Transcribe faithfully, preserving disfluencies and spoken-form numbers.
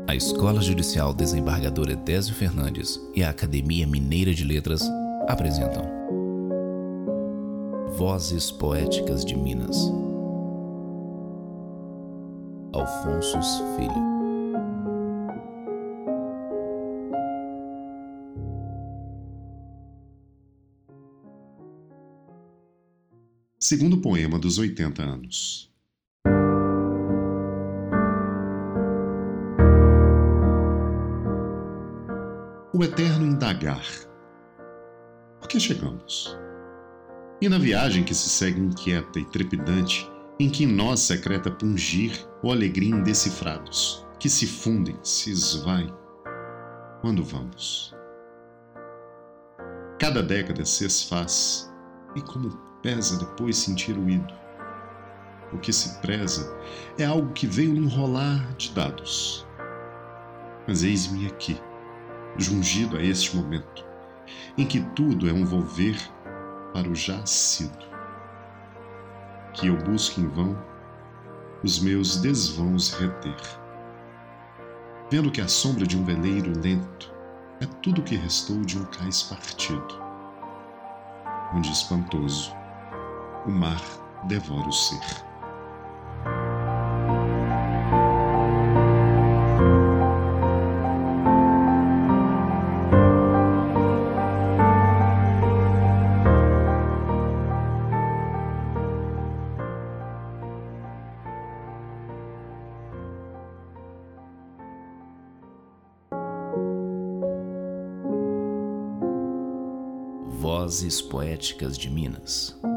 A Escola Judicial Desembargador Edésio Fernandes e a Academia Mineira de Letras apresentam Vozes Poéticas de Minas. Alfonsos Filho. Segundo poema dos oitenta anos. O eterno indagar. Por que chegamos? E na viagem que se segue inquieta e trepidante, em que em nós secreta pungir ou alegria indecifrados, que se fundem, se esvaem, quando vamos? Cada década se esfaz, e como pesa depois sentir o ido. O que se preza é algo que veio num rolar de dados. Mas eis-me aqui, jungido a este momento, em que tudo é um volver para o já sido, que eu busco em vão os meus desvãos reter, vendo que a sombra de um veleiro lento é tudo o que restou de um cais partido, onde espantoso o mar devora o ser. Vozes Poéticas de Minas.